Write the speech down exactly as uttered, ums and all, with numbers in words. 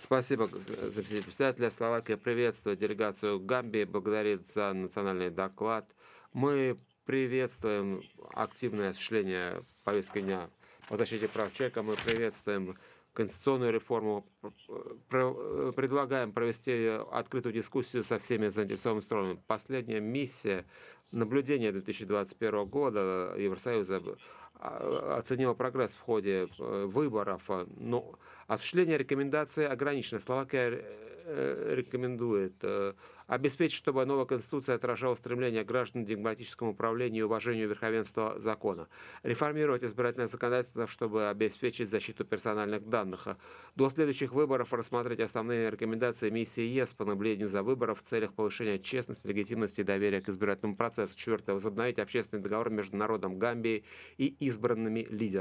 Спасибо, г- за заместитель председателя. Словакия приветствует делегацию Гамбии, благодарит за национальный доклад. Мы приветствуем активное осуществление повестки дня по защите прав человека. Мы приветствуем конституционную реформу. П- про- э, Предлагаем провести открытую дискуссию со всеми заинтересованными сторонами. Последняя миссия наблюдения две тысячи двадцать первого года Евросоюза а, оценила прогресс в ходе э, выборов, а, но осуществление рекомендаций ограничено. Словакия э, рекомендует э, обеспечить, чтобы новая конституция отражала стремление граждан к демократическому управлению и уважению верховенства закона. Реформировать избирательное законодательство, чтобы обеспечить защиту персональных данных. А До следующих выборов рассмотреть основные рекомендации миссии ЕС по наблюдению за выборов в целях повышения честности, легитимности и доверия к избирательному процессу. Четвертое. Возобновить общественный договор между народом Гамбии и избранными лидерами.